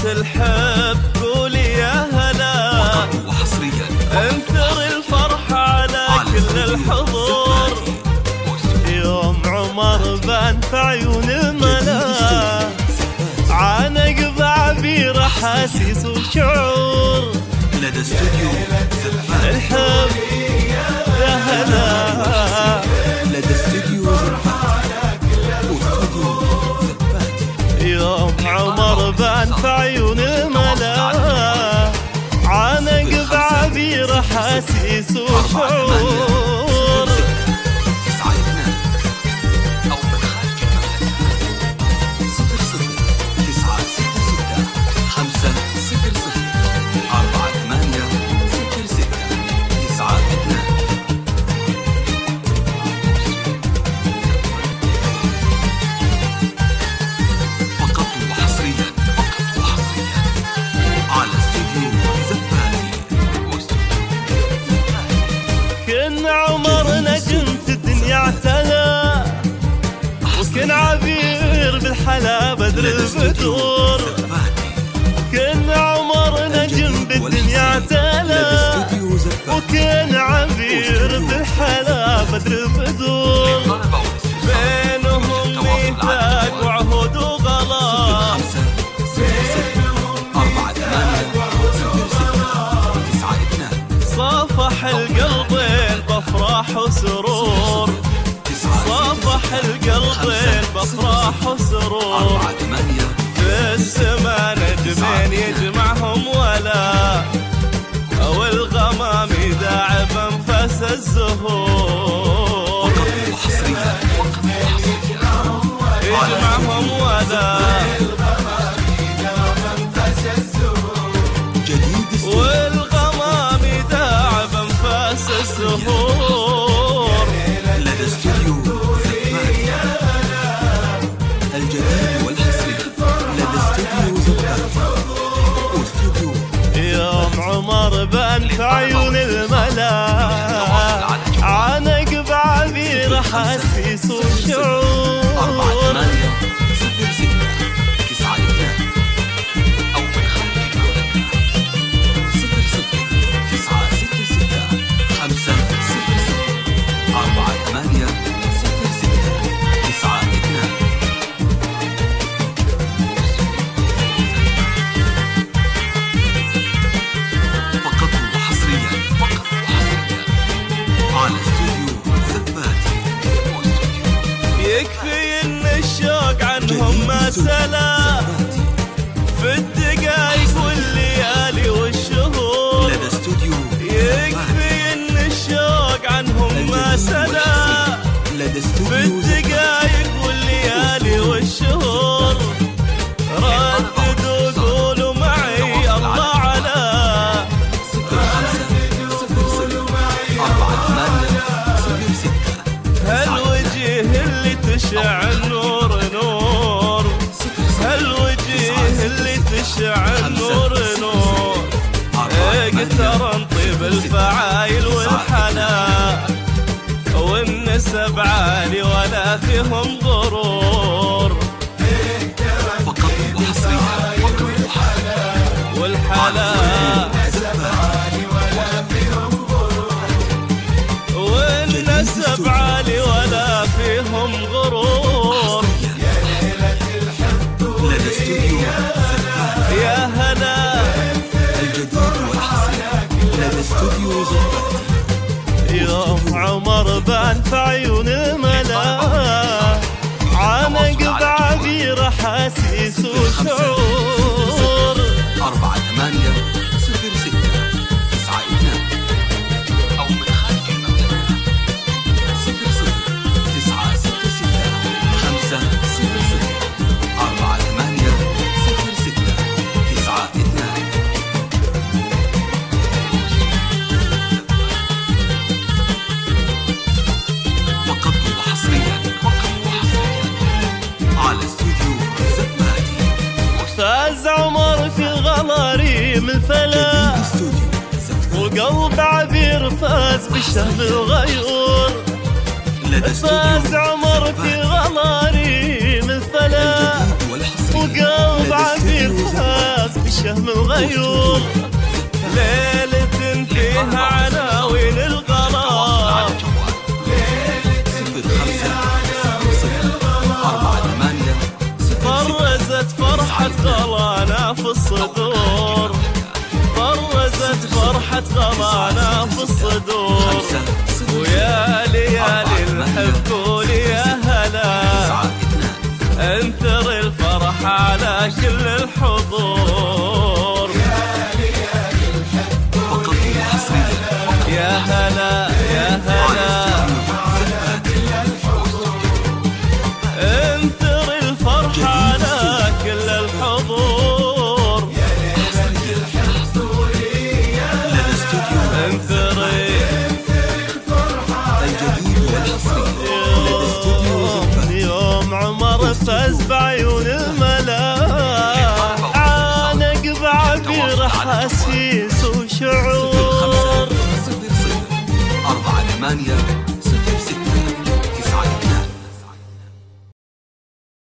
الحب قولي يا هلا، وحصريا انثر الفرحة على كل الحضور. يوم عمر بان في عيون الملا، عانق بعبير احاسيس وشعور. لدى استوديو الحب يا هلا، لدى استوديو يوم عمر بان في عيون الملا، عانق بعبير احاسيس وشعور. كن عمر نجم في الدنيا اعتلى، وكن عبير بالحلا بدر البدور. كن عمر نجم بالدنيا اعتلى، وكن عبير بالحلا بدر البدور. بينهم ميثاق وعهود وغلا، صافح القلبين بافراح وسرور. صافح القلبين بافراح وسرور. في السما نجمين يجمعهم ولا، والغمام يداعب انفاس الزهور. يجمعهم ولا، والغمام يداعب انفاس الزهور. لدى استوديو الجديد والحصري. لدى استوديو يوم عمر بان في عيون الملا، عانق بعبير احاسيس وشعور. يكفي ان الشوق عنهم ما سلا، في الدقايق والليالي والشهور. يكفي ان الشوق عنهم ما سلا، في الدقايق والليالي والشهور. رددوا قولوا معي الله على، هالوجه اللي تشع نور نور. هالوجه اللي تشع نور نور. اقترن طيب الفعايل والحلا، والنسب عالي ولا فيهم غرور. والحلا والنسب عالي ولا فيهم غرور. يا هلا يوم عمر بان في عيون الملا، عانق بعبير احاسيس وشعور. 4806 92 أو من خارج المملكة 00966 500 4806 92. فقط وحصريا على استوديو زبادي. فاز عمر في غماريم الفلا، وقلب عبير فاز بالشهد الغيور. فاز عمر في غماريم الفلا، وقلب عبير فاز وجه من غيور، ليلة فيها عناوين الغرام، فرزت فرحة غلانا في الصدور، فرزت فرحة غلانا في الصدور، ويا ليالي الحب قولي يا هلا، انثر الفرح على كل الحضور، يا هلا يا هلا، انثر الفرح على كل الحضور، انثري يوم عمر فاز بعيون الملا، عانق بعبير حسيس وشعور. 4 8